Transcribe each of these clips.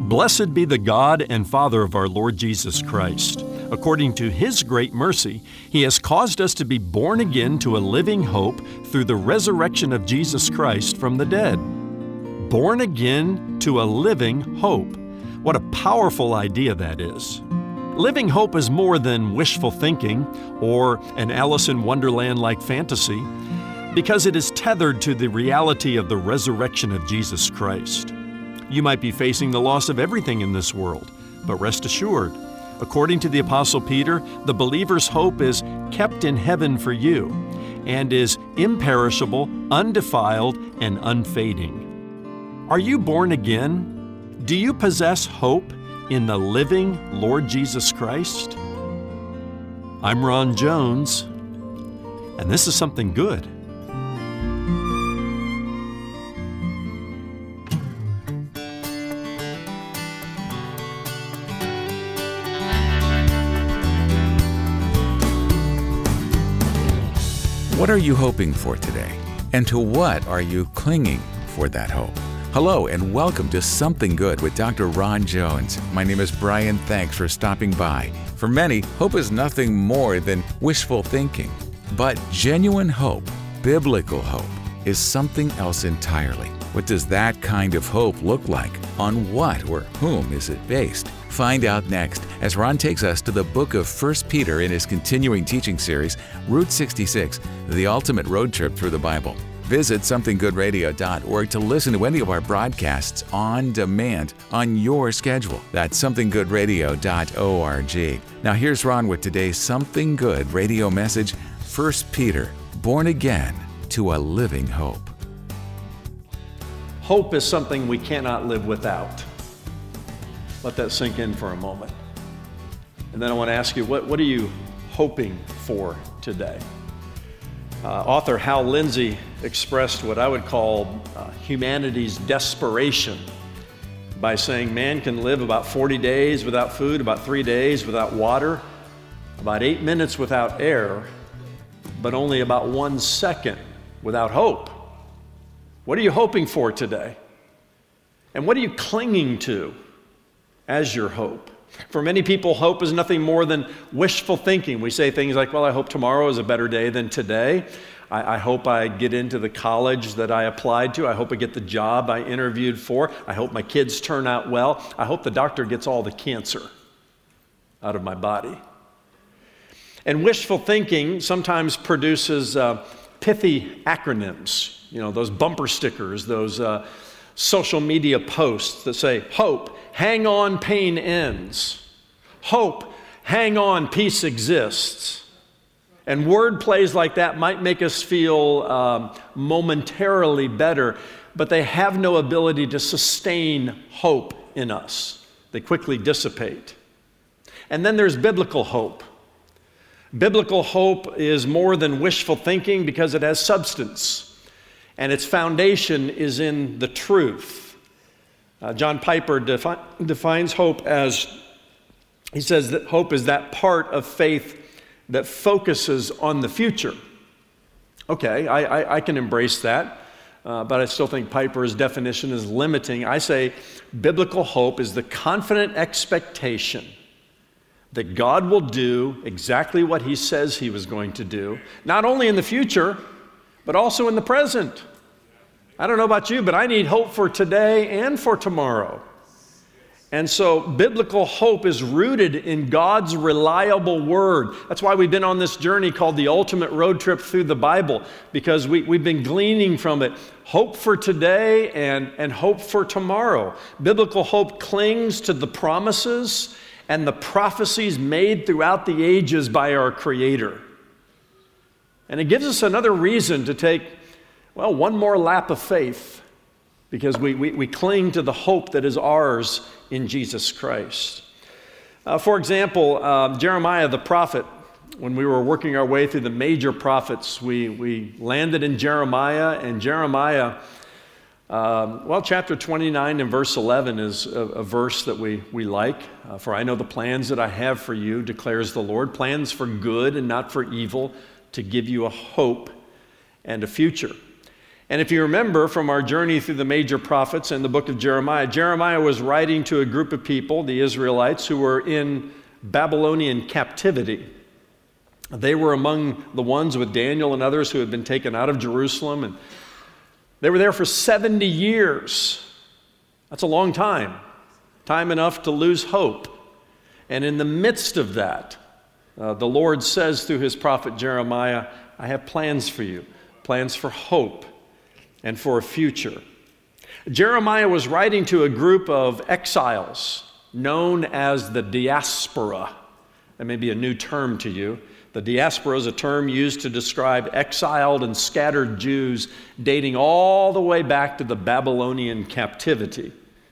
Blessed be the God and Father of our Lord Jesus Christ. According to His great mercy, He has caused us to be born again to a living hope through the resurrection of Jesus Christ from the dead. Born again to a living hope. What a powerful idea that is. Living hope is more than wishful thinking or an Alice in Wonderland-like fantasy, because it is tethered to the reality of the resurrection of Jesus Christ. You might be facing the loss of everything in this world, but rest assured, according to the Apostle Peter, the believer's hope is kept in heaven for you and is imperishable, undefiled, and unfading. Are you born again? Do you possess hope in the living Lord Jesus Christ? I'm Ron Jones, and this is Something Good. What are you hoping for today? And to what are you clinging for that hope? Hello and welcome to Something Good with Dr. Ron Jones. My name is Brian. Thanks for stopping by. For many, hope is nothing more than wishful thinking. But genuine hope, biblical hope, is something else entirely. What does that kind of hope look like? On what or whom is it based? Find out next as Ron takes us to the book of 1 Peter in his continuing teaching series, Route 66, the ultimate road trip through the Bible. Visit somethinggoodradio.org to listen to any of our broadcasts on demand on your schedule. That's somethinggoodradio.org. Now here's Ron with today's Something Good radio message, 1 Peter, born again to a living hope. Hope is something we cannot live without. Let that sink in for a moment. And then I want to ask you, what are you hoping for today? Author Hal Lindsey expressed what I would call humanity's desperation by saying man can live about 40 days without food, about 3 days without water, about 8 minutes without air, but only about 1 second without hope. What are you hoping for today? And what are you clinging to as your hope? For many people, hope is nothing more than wishful thinking. We say things like, well, I hope tomorrow is a better day than today. I hope I get into the college that I applied to. I hope I get the job I interviewed for. I hope my kids turn out well. I hope the doctor gets all the cancer out of my body. And wishful thinking sometimes produces pithy acronyms, those bumper stickers, those social media posts that say, hope, hang on, pain ends. Hope, hang on, peace exists. And word plays like that might make us feel momentarily better, but they have no ability to sustain hope in us. They quickly dissipate. And then there's biblical hope. Biblical hope is more than wishful thinking because it has substance, and its foundation is in the truth. John Piper defines hope as, he says that hope is that part of faith that focuses on the future. Okay, I can embrace that, but I still think Piper's definition is limiting. I say biblical hope is the confident expectation that God will do exactly what He says He was going to do, not only in the future, but also in the present. I don't know about you, but I need hope for today and for tomorrow. And so biblical hope is rooted in God's reliable word. That's why we've been on this journey called the ultimate road trip through the Bible, because we've been gleaning from it hope for today and hope for tomorrow. Biblical hope clings to the promises and the prophecies made throughout the ages by our Creator. And it gives us another reason to take, one more lap of faith, because we cling to the hope that is ours in Jesus Christ. For example, Jeremiah the prophet, when we were working our way through the major prophets, we landed in Jeremiah, and Jeremiah, chapter 29 and verse 11 is a verse that we like. For I know the plans that I have for you, declares the Lord, plans for good and not for evil, to give you a hope and a future. And if you remember from our journey through the major prophets and the book of Jeremiah, Jeremiah was writing to a group of people, the Israelites, who were in Babylonian captivity. They were among the ones with Daniel and others who had been taken out of Jerusalem, and they were there for 70 years. That's a long time enough to lose hope. And in the midst of that, the Lord says through his prophet Jeremiah, I have plans for you, plans for hope and for a future. Jeremiah was writing to a group of exiles known as the diaspora. That may be a new term to you. The diaspora is a term used to describe exiled and scattered Jews dating all the way back to the Babylonian captivity.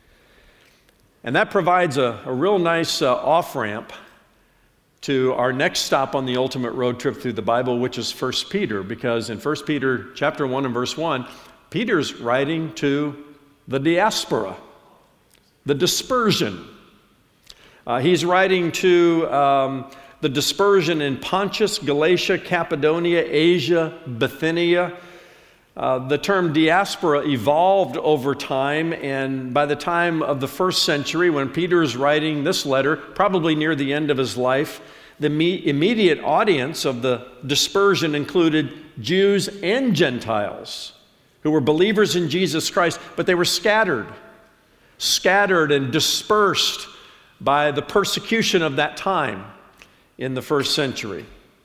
And that provides a real nice off-ramp to our next stop on the ultimate road trip through the Bible, which is 1 Peter, because in 1 Peter chapter 1 and verse 1, Peter's writing to the diaspora, the dispersion. He's writing to the dispersion in Pontus, Galatia, Cappadocia, Asia, Bithynia. The term diaspora evolved over time, and by the time of the first century, when Peter is writing this letter, probably near the end of his life, the immediate audience of the dispersion included Jews and Gentiles who were believers in Jesus Christ, but they were scattered and dispersed by the persecution of that time in the first century.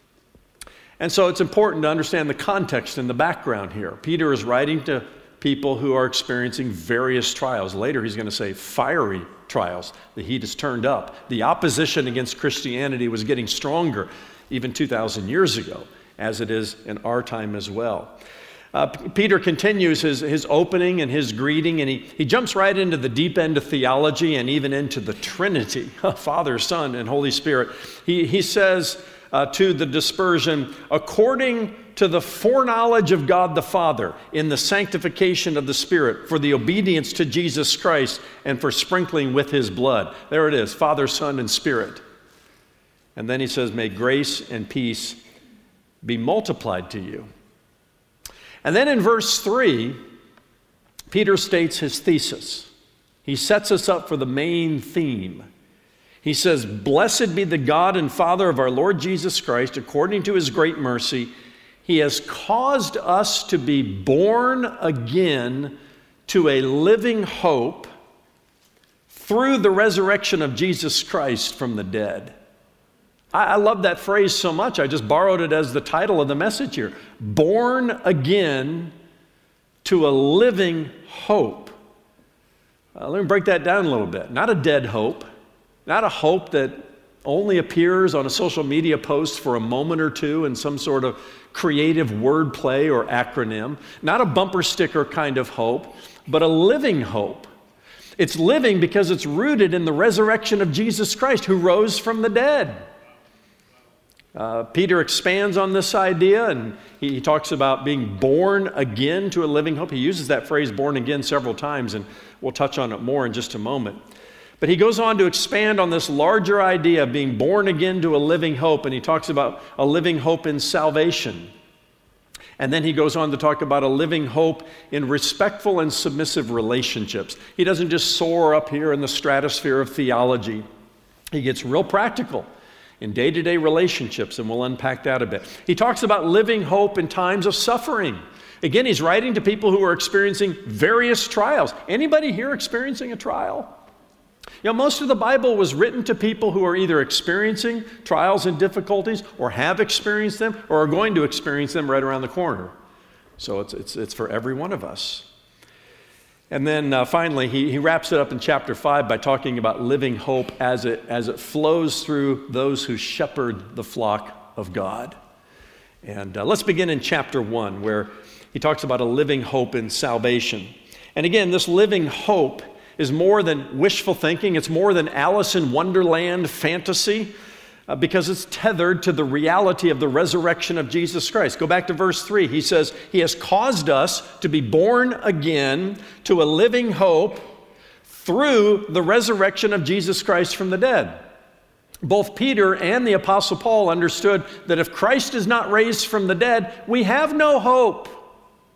And so it's important to understand the context and the background here. Peter is writing to people who are experiencing various trials. Later he's going to say fiery trials. The heat has turned up. The opposition against Christianity was getting stronger even 2,000 years ago, as it is in our time as well. Peter continues his opening and his greeting, and he jumps right into the deep end of theology and even into the Trinity, Father, Son, and Holy Spirit. He says to the dispersion, according to the foreknowledge of God the Father in the sanctification of the Spirit, for the obedience to Jesus Christ and for sprinkling with his blood. There it is, Father, Son, and Spirit. And then he says, may grace and peace be multiplied to you. And then in verse 3, Peter states his thesis. He sets us up for the main theme. He says, blessed be the God and Father of our Lord Jesus Christ, according to his great mercy. He has caused us to be born again to a living hope through the resurrection of Jesus Christ from the dead. I love that phrase so much, I just borrowed it as the title of the message here. Born again to a living hope. Let me break that down a little bit. Not a dead hope, not a hope that only appears on a social media post for a moment or two in some sort of creative wordplay or acronym. Not a bumper sticker kind of hope, but a living hope. It's living because it's rooted in the resurrection of Jesus Christ, who rose from the dead. Peter expands on this idea, and he talks about being born again to a living hope. He uses that phrase born again several times, and we'll touch on it more in just a moment. But he goes on to expand on this larger idea of being born again to a living hope, and he talks about a living hope in salvation. And then he goes on to talk about a living hope in respectful and submissive relationships. He doesn't just soar up here in the stratosphere of theology. He gets real practical in day-to-day relationships, and we'll unpack that a bit. He talks about living hope in times of suffering. Again, he's writing to people who are experiencing various trials. Anybody here experiencing a trial? You know, most of the Bible was written to people who are either experiencing trials and difficulties, or have experienced them, or are going to experience them right around the corner. So it's for every one of us. And then finally, he wraps it up in chapter 5 by talking about living hope as it flows through those who shepherd the flock of God. And let's begin in chapter 1, where he talks about a living hope in salvation. And again, this living hope is more than wishful thinking. It's more than Alice in Wonderland fantasy, because it's tethered to the reality of the resurrection of Jesus Christ. Go back to verse 3. He says, he has caused us to be born again to a living hope through the resurrection of Jesus Christ from the dead. Both Peter and the Apostle Paul understood that if Christ is not raised from the dead, we have no hope.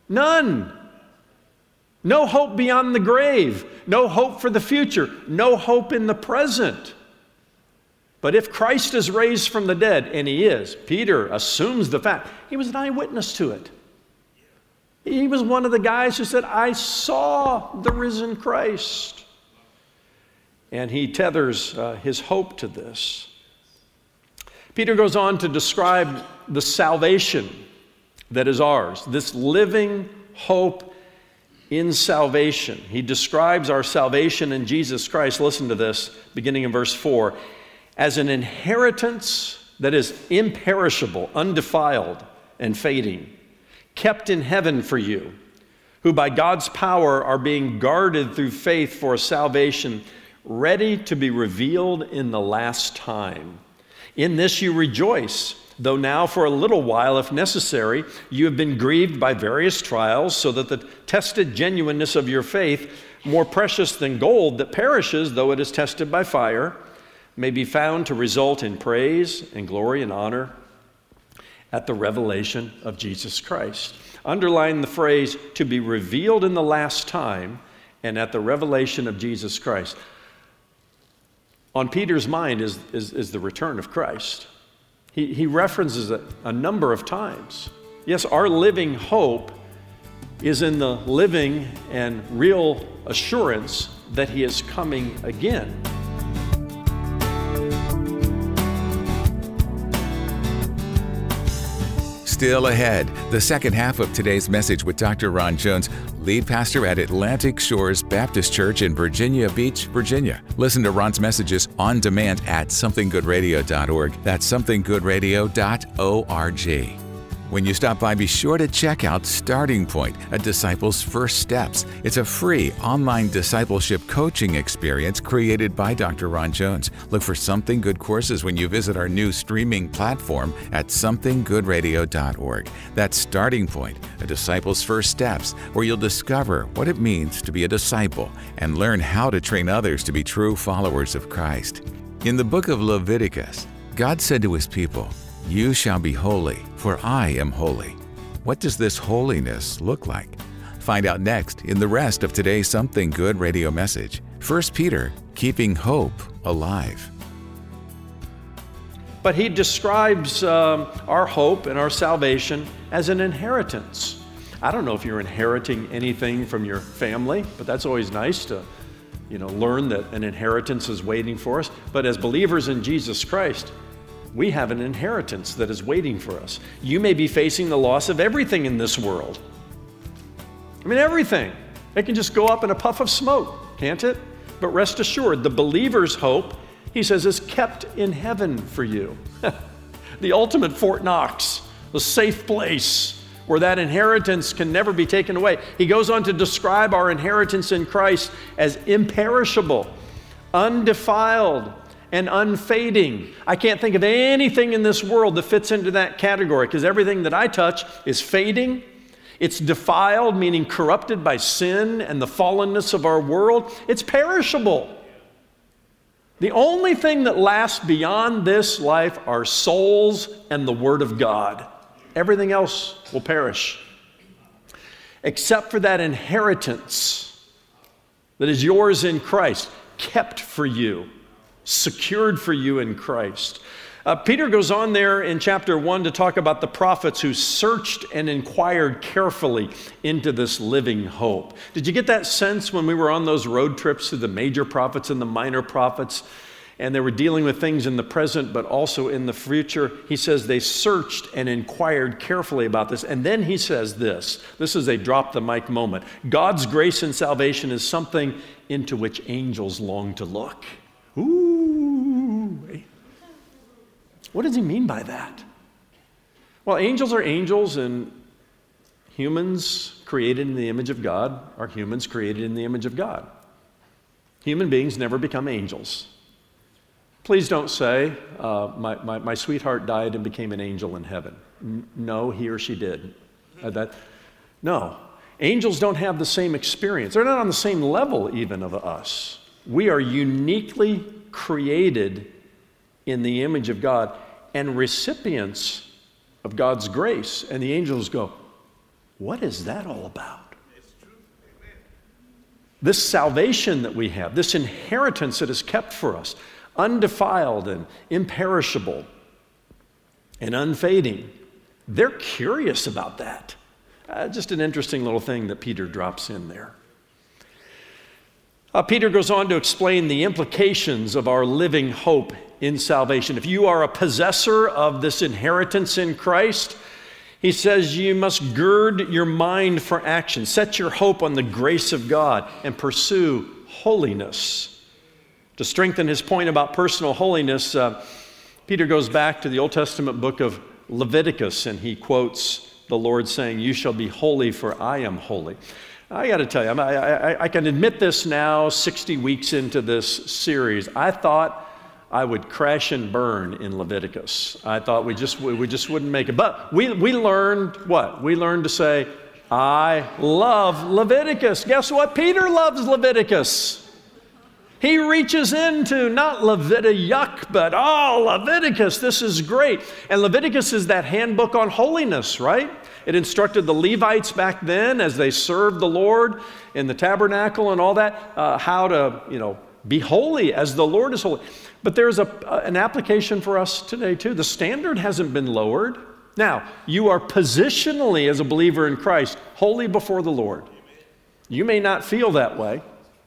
None. No hope beyond the grave. No hope for the future. No hope in the present. But if Christ is raised from the dead, and he is, Peter assumes the fact. He was an eyewitness to it. He was one of the guys who said, I saw the risen Christ. And he tethers his hope to this. Peter goes on to describe the salvation that is ours, this living hope in salvation. He describes our salvation in Jesus Christ, listen to this, beginning in verse 4, as an inheritance that is imperishable, undefiled, and fading, kept in heaven for you, who by God's power are being guarded through faith for salvation, ready to be revealed in the last time. In this you rejoice, though now for a little while, if necessary, you have been grieved by various trials, so that the tested genuineness of your faith, more precious than gold that perishes, though it is tested by fire, may be found to result in praise and glory and honor at the revelation of Jesus Christ. Underline the phrase, to be revealed in the last time and at the revelation of Jesus Christ. On Peter's mind is the return of Christ. He references it a number of times. Yes, our living hope is in the living and real assurance that he is coming again. Still ahead, the second half of today's message with Dr. Ron Jones, lead pastor at Atlantic Shores Baptist Church in Virginia Beach, Virginia. Listen to Ron's messages on demand at somethinggoodradio.org. That's somethinggoodradio.org. When you stop by, be sure to check out Starting Point, a disciple's first steps. It's a free online discipleship coaching experience created by Dr. Ron Jones. Look for Something Good courses when you visit our new streaming platform at somethinggoodradio.org. That's Starting Point, a disciple's first steps, where you'll discover what it means to be a disciple and learn how to train others to be true followers of Christ. In the book of Leviticus, God said to his people, "You shall be holy, for I am holy." What does this holiness look like? Find out next in the rest of today's Something Good radio message. 1 Peter, keeping hope alive. But he describes our hope and our salvation as an inheritance. I don't know if you're inheriting anything from your family, but that's always nice to learn that an inheritance is waiting for us. But as believers in Jesus Christ, we have an inheritance that is waiting for us. You may be facing the loss of everything in this world. I mean, everything. It can just go up in a puff of smoke, can't it? But rest assured, the believer's hope, he says, is kept in heaven for you. The ultimate Fort Knox, the safe place where that inheritance can never be taken away. He goes on to describe our inheritance in Christ as imperishable, undefiled, and unfading. I can't think of anything in this world that fits into that category, because everything that I touch is fading. It's defiled, meaning corrupted by sin and the fallenness of our world. It's perishable. The only thing that lasts beyond this life are souls and the Word of God. Everything else will perish, except for that inheritance that is yours in Christ, kept for you, secured for you in Christ. Peter goes on there in chapter 1 to talk about the prophets who searched and inquired carefully into this living hope. Did you get that sense when we were on those road trips through the major prophets and the minor prophets, and they were dealing with things in the present but also in the future? He says they searched and inquired carefully about this. And then he says this is a drop the mic moment. God's grace and salvation is something into which angels long to look. Ooh. What does he mean by that? Well, angels are angels, and humans created in the image of God are humans created in the image of God. Human beings never become angels. Please don't say, my sweetheart died and became an angel in heaven. No, he or she did. No. Angels don't have the same experience. They're not on the same level even of us. We are uniquely created in the image of God and recipients of God's grace. And the angels go, What is that all about? This salvation that we have, this inheritance that is kept for us, undefiled and imperishable and unfading, they're curious about that. Just an interesting little thing that Peter drops in there. Peter goes on to explain the implications of our living hope in salvation. If you are a possessor of this inheritance in Christ, he says you must gird your mind for action. Set your hope on the grace of God and pursue holiness. To strengthen his point about personal holiness, Peter goes back to the Old Testament book of Leviticus, and he quotes the Lord saying, "You shall be holy, for I am holy." I got to tell you, I can admit this now, 60 weeks into this series. I thought I would crash and burn in Leviticus. I thought we just wouldn't make it. But we learned what? We learned to say, I love Leviticus. Guess what? Peter loves Leviticus. He reaches into not Leviticus, but Leviticus. This is great. And Leviticus is that handbook on holiness, right? It instructed the Levites back then as they served the Lord in the tabernacle and all that, how to, be holy as the Lord is holy. But there's an application for us today too. The standard hasn't been lowered. Now, you are positionally, as a believer in Christ, holy before the Lord. You may not feel that way.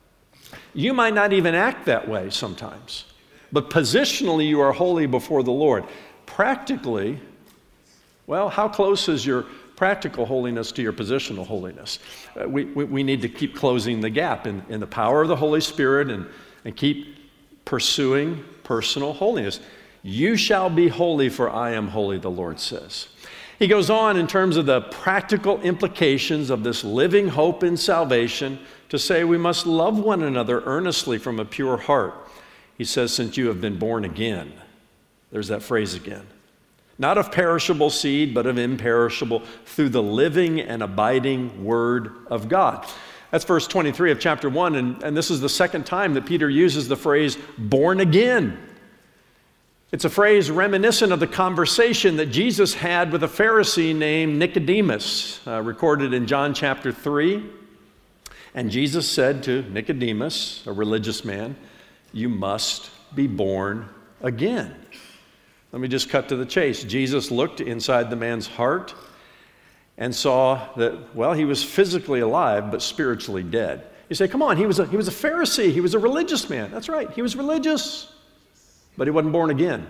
You might not even act that way sometimes. But positionally, you are holy before the Lord. Practically, well, how close is your practical holiness to your positional holiness? We need to keep closing the gap in the power of the Holy Spirit and keep pursuing personal holiness. You shall be holy, for I am holy, the Lord says. He goes on in terms of the practical implications of this living hope in salvation to say we must love one another earnestly from a pure heart. He says, since you have been born again. There's that phrase again. Not of perishable seed, but of imperishable, through the living and abiding Word of God. That's verse 23 of chapter 1, and this is the second time that Peter uses the phrase born again. It's a phrase reminiscent of the conversation that Jesus had with a Pharisee named Nicodemus, recorded in John chapter 3. And Jesus said to Nicodemus, a religious man, you must be born again. Let me just cut to the chase. Jesus looked inside the man's heart and saw that, well, he was physically alive, but spiritually dead. You say, come on, he was a Pharisee. He was a religious man. That's right. He was religious, but he wasn't born again.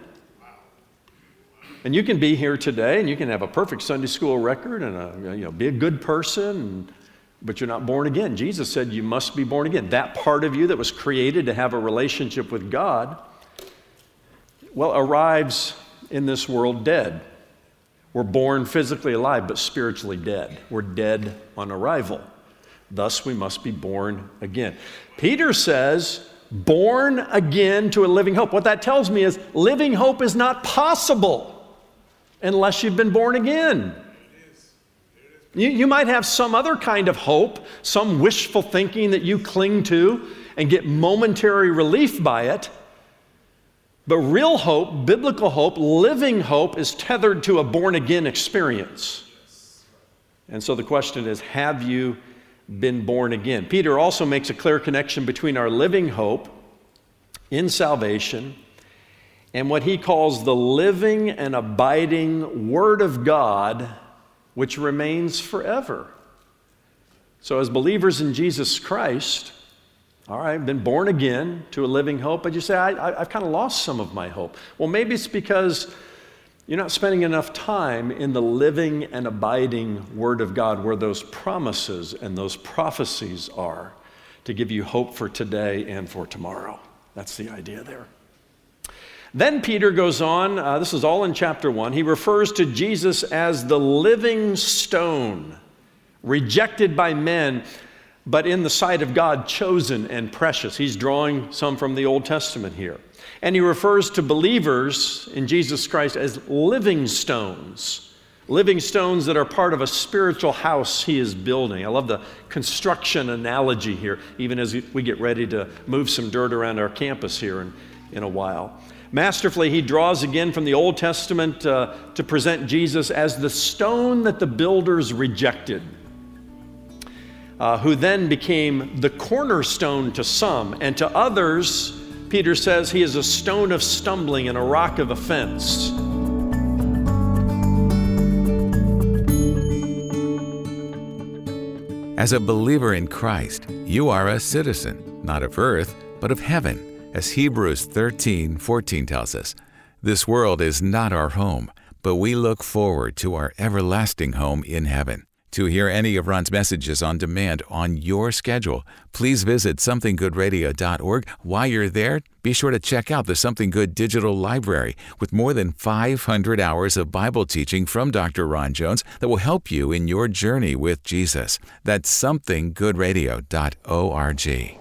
And you can be here today, and you can have a perfect Sunday school record and be a good person, but you're not born again. Jesus said you must be born again. That part of you that was created to have a relationship with God, well, arrives in this world dead. We're born physically alive, but spiritually dead. We're dead on arrival. Thus, we must be born again. Peter says, born again to a living hope. What that tells me is living hope is not possible unless you've been born again. You might have some other kind of hope, some wishful thinking that you cling to and get momentary relief by it. But real hope, biblical hope, living hope is tethered to a born-again experience. And so the question is, have you been born again? Peter also makes a clear connection between our living hope in salvation and what he calls the living and abiding Word of God, which remains forever. So as believers in Jesus Christ, all right, I've been born again to a living hope, but you say, I've kind of lost some of my hope. Well, maybe it's because you're not spending enough time in the living and abiding Word of God where those promises and those prophecies are to give you hope for today and for tomorrow. That's the idea there. Then Peter goes on, this is all in chapter 1, he refers to Jesus as the living stone, rejected by men, but in the sight of God, chosen and precious. He's drawing some from the Old Testament here. And he refers to believers in Jesus Christ as living stones that are part of a spiritual house he is building. I love the construction analogy here, even as we get ready to move some dirt around our campus here in a while. Masterfully, he draws again from the Old Testament to present Jesus as the stone that the builders rejected, who then became the cornerstone to some, and to others, Peter says, he is a stone of stumbling and a rock of offense. As a believer in Christ, you are a citizen, not of earth, but of heaven. As Hebrews 13:14 tells us, this world is not our home, but we look forward to our everlasting home in heaven. To hear any of Ron's messages on demand on your schedule, please visit somethinggoodradio.org. While you're there, be sure to check out the Something Good digital library with more than 500 hours of Bible teaching from Dr. Ron Jones that will help you in your journey with Jesus. That's somethinggoodradio.org.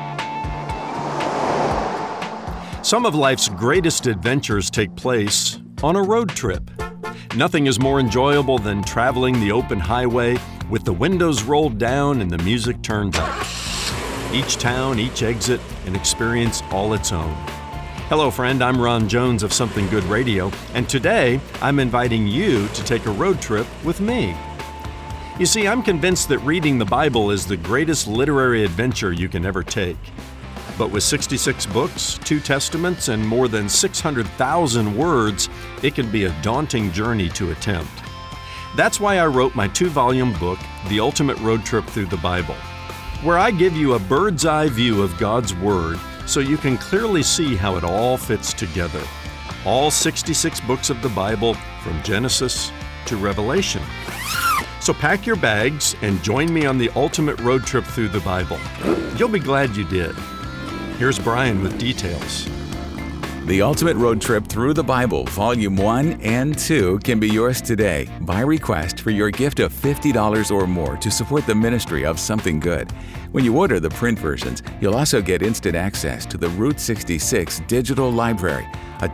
Some of life's greatest adventures take place on a road trip. Nothing is more enjoyable than traveling the open highway with the windows rolled down and the music turned up. Each town, each exit, an experience all its own. Hello, friend. I'm Ron Jones of Something Good Radio, and today I'm inviting you to take a road trip with me. You see, I'm convinced that reading the Bible is the greatest literary adventure you can ever take. But with 66 books, 2 testaments, and more than 600,000 words, it can be a daunting journey to attempt. That's why I wrote my 2-volume book, The Ultimate Road Trip Through the Bible, where I give you a bird's eye view of God's Word so you can clearly see how it all fits together. All 66 books of the Bible from Genesis to Revelation. So pack your bags and join me on the ultimate road trip through the Bible. You'll be glad you did. Here's Brian with details. The Ultimate Road Trip Through the Bible, Volume 1 and 2 can be yours today by request for your gift of $50 or more to support the ministry of Something Good. When you order the print versions, you'll also get instant access to the Route 66 Digital Library, a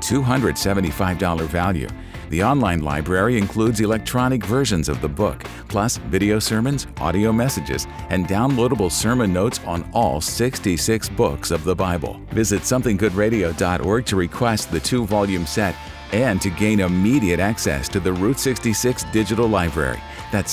$275 value. The online library includes electronic versions of the book, plus video sermons, audio messages, and downloadable sermon notes on all 66 books of the Bible. Visit somethinggoodradio.org to request the 2-volume set and to gain immediate access to the Route 66 Digital Library. That's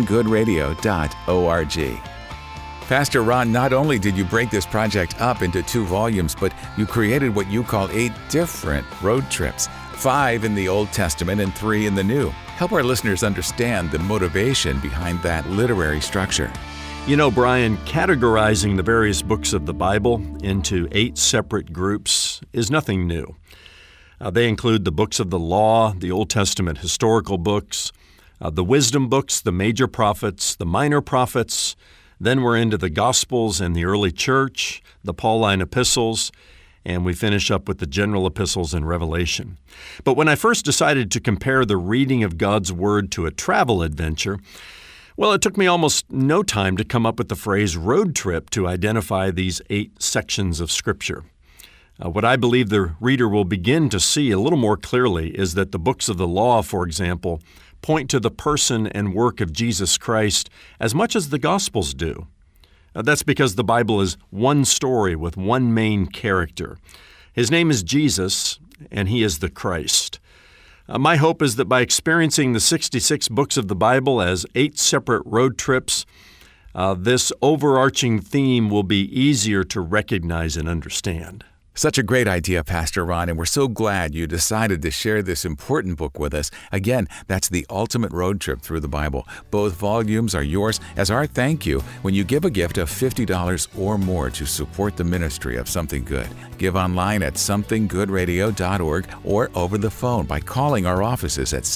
somethinggoodradio.org. Pastor Ron, not only did you break this project up into 2 volumes, but you created what you call 8 different road trips. 5 in the Old Testament and 3 in the New. Help our listeners understand the motivation behind that literary structure. You know, Brian, categorizing the various books of the Bible into 8 separate groups is nothing new. They include the books of the law, the Old Testament historical books, the wisdom books, the major prophets, the minor prophets. Then we're into the Gospels and the early church, the Pauline epistles, and we finish up with the general epistles and Revelation. But when I first decided to compare the reading of God's Word to a travel adventure, well, it took me almost no time to come up with the phrase road trip to identify these 8 sections of Scripture. What I believe the reader will begin to see a little more clearly is that the books of the law, for example, point to the person and work of Jesus Christ as much as the Gospels do. That's because the Bible is one story with one main character. His name is Jesus, and he is the Christ. My hope is that by experiencing the 66 books of the Bible as 8 separate road trips, this overarching theme will be easier to recognize and understand. Such a great idea, Pastor Ron, and we're so glad you decided to share this important book with us. Again, that's The Ultimate Road Trip Through the Bible. Both volumes are yours as our thank you when you give a gift of $50 or more to support the ministry of Something Good. Give online at somethinggoodradio.org or over the phone by calling our offices at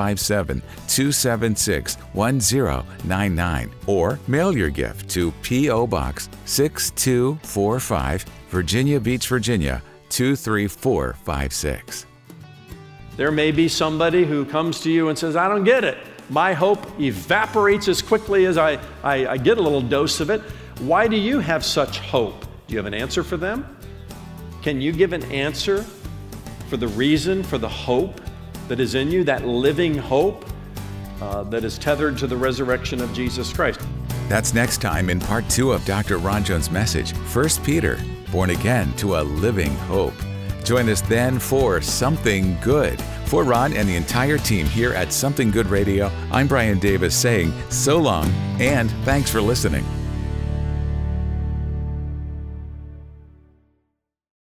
757-276-1099 or mail your gift to P.O. Box 6245, Virginia Beach, Virginia, 23456. There may be somebody who comes to you and says, I don't get it. My hope evaporates as quickly as I get a little dose of it. Why do you have such hope? Do you have an answer for them? Can you give an answer for the reason, for the hope that is in you, that living hope that is tethered to the resurrection of Jesus Christ? That's next time in part 2 of Dr. Ron Jones' message, 1 Peter, Born Again to a Living Hope. Join us then for Something Good. For Ron and the entire team here at Something Good Radio, I'm Brian Davis saying so long and thanks for listening.